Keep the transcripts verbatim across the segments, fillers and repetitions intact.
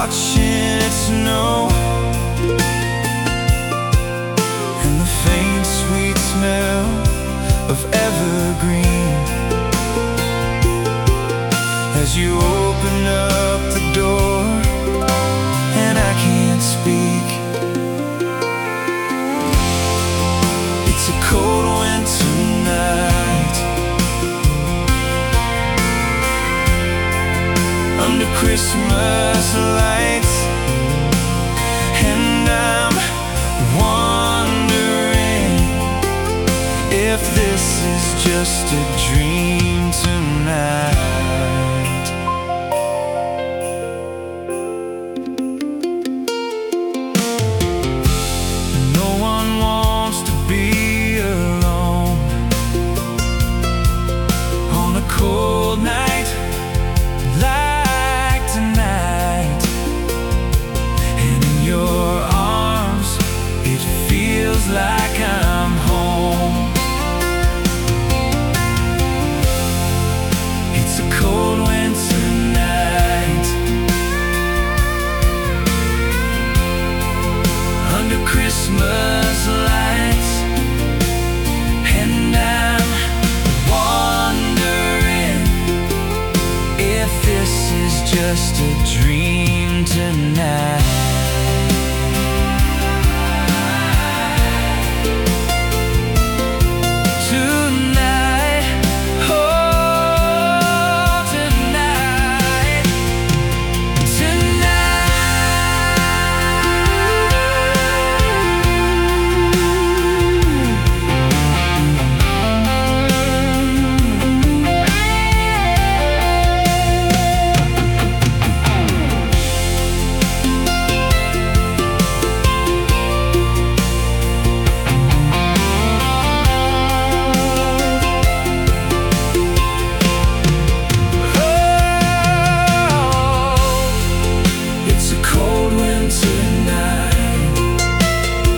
watching it snow, and the faint sweet smell of evergreen. As you open up the door and I can't speak, it's a cold winter night under Christmas lights, and I'm wondering if this is just a dream tonight. No one wants to be alone on a cold night like tonight, and in your arms it feels like I'm home. It's a cold winter night under Christmas lights, and I'm wondering if this is just a dream tonight.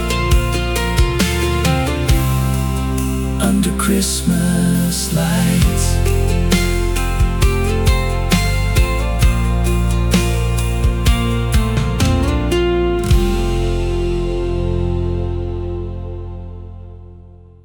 Under Christmas lights.